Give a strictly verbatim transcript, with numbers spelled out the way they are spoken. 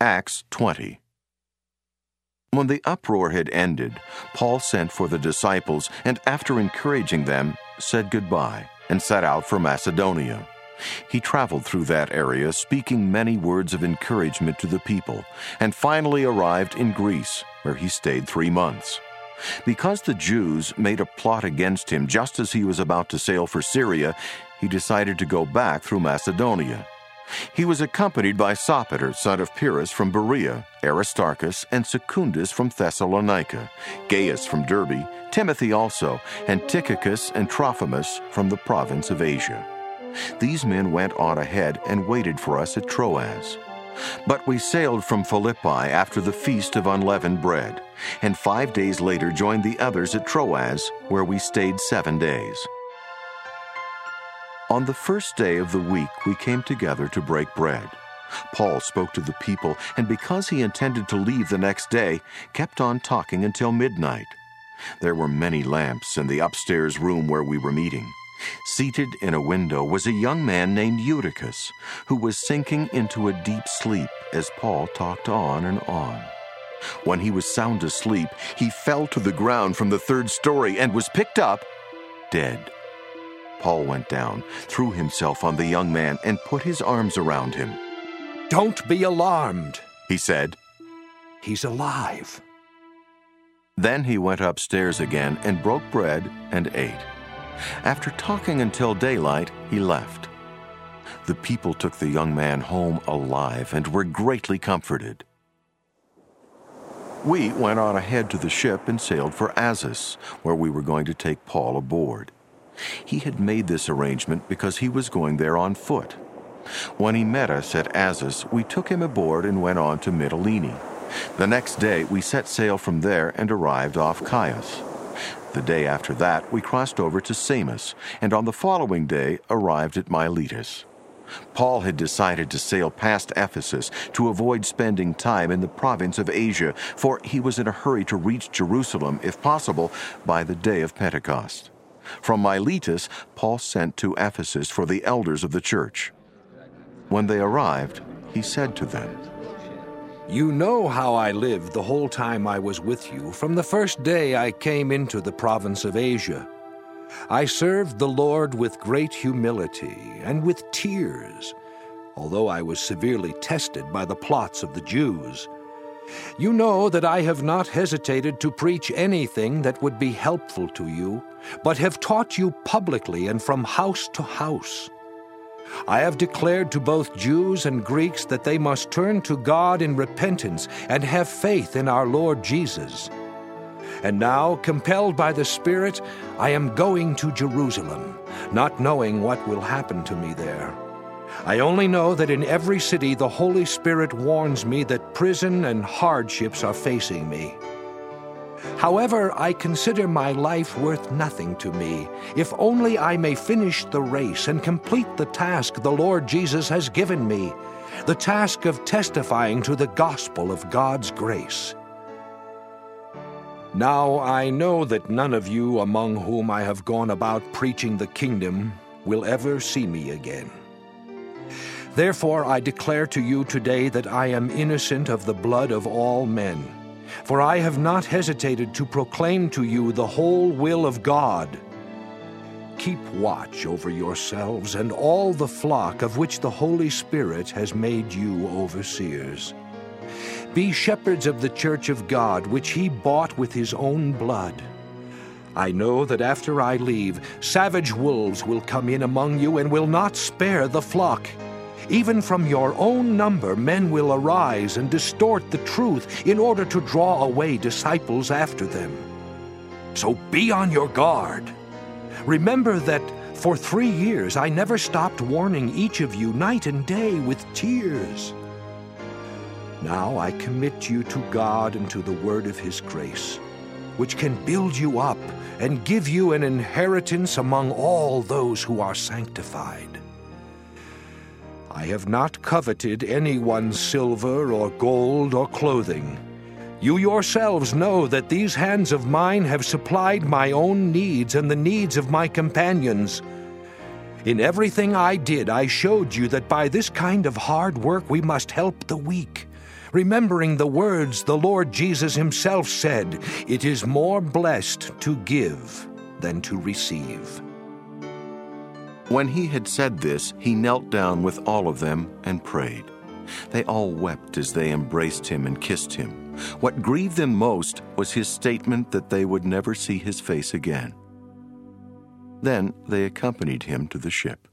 Acts twenty. When the uproar had ended, Paul sent for the disciples and, after encouraging them, said goodbye and set out for Macedonia. He traveled through that area, speaking many words of encouragement to the people, and finally arrived in Greece, where he stayed three months. Because the Jews made a plot against him just as he was about to sail for Syria, he decided to go back through Macedonia. He was accompanied by Sopater, son of Pyrrhus from Berea, Aristarchus, and Secundus from Thessalonica, Gaius from Derbe, Timothy also, and Tychicus and Trophimus from the province of Asia. These men went on ahead and waited for us at Troas. But we sailed from Philippi after the feast of unleavened bread, and five days later joined the others at Troas, where we stayed seven days. On the first day of the week we came together to break bread. Paul spoke to the people, and because he intended to leave the next day, kept on talking until midnight. There were many lamps in the upstairs room where we were meeting. Seated in a window was a young man named Eutychus, who was sinking into a deep sleep as Paul talked on and on. When he was sound asleep, he fell to the ground from the third story and was picked up, dead. Paul went down, threw himself on the young man, and put his arms around him. "Don't be alarmed," he said. "He's alive." Then he went upstairs again and broke bread and ate. After talking until daylight, he left. The people took the young man home alive and were greatly comforted. We went on ahead to the ship and sailed for Assos, where we were going to take Paul aboard. He had made this arrangement because he was going there on foot. When he met us at Assos, we took him aboard and went on to Mytilene. The next day we set sail from there and arrived off Chios. The day after that we crossed over to Samos, and on the following day arrived at Miletus. Paul had decided to sail past Ephesus to avoid spending time in the province of Asia, for he was in a hurry to reach Jerusalem, if possible, by the day of Pentecost. From Miletus, Paul sent to Ephesus for the elders of the church. When they arrived, he said to them, "You know how I lived the whole time I was with you, from the first day I came into the province of Asia. I served the Lord with great humility and with tears, although I was severely tested by the plots of the Jews. You know that I have not hesitated to preach anything that would be helpful to you, but have taught you publicly and from house to house. I have declared to both Jews and Greeks that they must turn to God in repentance and have faith in our Lord Jesus. And now, compelled by the Spirit, I am going to Jerusalem, not knowing what will happen to me there. I only know that in every city the Holy Spirit warns me that prison and hardships are facing me. However, I consider my life worth nothing to me, if only I may finish the race and complete the task the Lord Jesus has given me, the task of testifying to the gospel of God's grace. Now I know that none of you among whom I have gone about preaching the kingdom will ever see me again. Therefore I declare to you today that I am innocent of the blood of all men, for I have not hesitated to proclaim to you the whole will of God. Keep watch over yourselves and all the flock of which the Holy Spirit has made you overseers. Be shepherds of the church of God, which he bought with his own blood. I know that after I leave, savage wolves will come in among you and will not spare the flock. Even from your own number men will arise and distort the truth in order to draw away disciples after them. So be on your guard. Remember that for three years I never stopped warning each of you night and day with tears. Now I commit you to God and to the word of his grace, which can build you up and give you an inheritance among all those who are sanctified. I have not coveted anyone's silver or gold or clothing. You yourselves know that these hands of mine have supplied my own needs and the needs of my companions. In everything I did, I showed you that by this kind of hard work we must help the weak, remembering the words the Lord Jesus himself said, "It is more blessed to give than to receive." When he had said this, he knelt down with all of them and prayed. They all wept as they embraced him and kissed him. What grieved them most was his statement that they would never see his face again. Then they accompanied him to the ship.